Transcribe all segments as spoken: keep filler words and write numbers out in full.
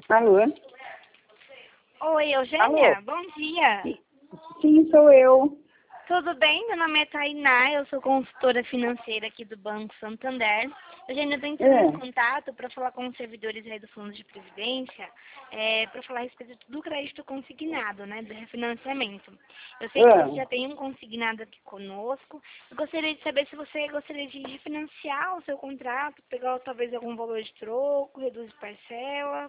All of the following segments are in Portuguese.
Alô? Oi, Eugênia, bom dia. Sim, sou eu. Tudo bem? Meu nome é Tainá, eu sou consultora financeira aqui do Banco Santander. Eugênia, eu estou entrando É. em contato para falar com os servidores aí do Fundo de Previdência, é, para falar a respeito do crédito consignado, né, do refinanciamento. Eu sei que É. você já tem um consignado aqui conosco. Eu gostaria de saber se você gostaria de refinanciar o seu contrato, pegar talvez algum valor de troco, reduzir parcela.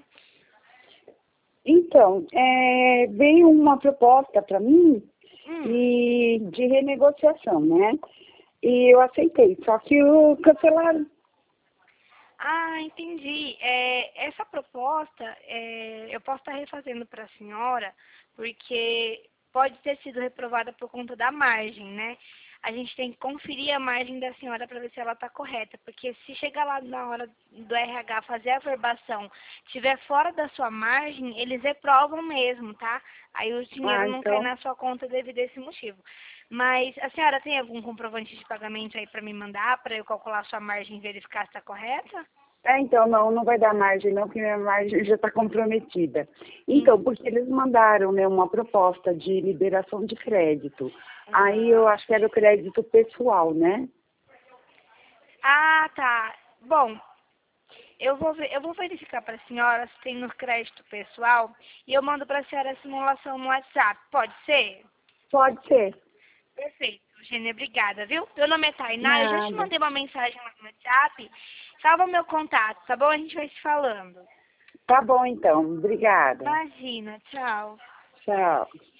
Então, é, veio uma proposta para mim Hum. e de renegociação, né? E eu aceitei, só que o cancelaram. Ah, entendi. É, essa proposta, é, eu posso estar refazendo para a senhora, porque pode ter sido reprovada por conta da margem, né? A gente tem que conferir a margem da senhora para ver se ela está correta, porque se chegar lá na hora do R H fazer a averbação, estiver fora da sua margem, eles reprovam mesmo, tá? Aí o Ah, dinheiro não cai então. na sua conta devido a esse motivo. Mas a senhora tem algum comprovante de pagamento aí para me mandar, para eu calcular a sua margem e verificar se está correta? É, então, não, não vai dar margem não, porque minha margem já está comprometida. Então, Hum. porque eles mandaram, né, uma proposta de liberação de crédito. Aí eu Aham. acho que era o crédito pessoal, né? Ah, tá. Bom, eu vou, ver- eu vou verificar para a senhora se tem no crédito pessoal e eu mando para a senhora a simulação no WhatsApp. Pode ser? Pode ser. Perfeito, Eugênia, obrigada, viu? Meu nome é Tainá, eu já te Nada. mandei uma mensagem lá no WhatsApp. Salva meu contato, tá bom? A gente vai se falando. Tá bom, então. Obrigada. Imagina, tchau. Tchau.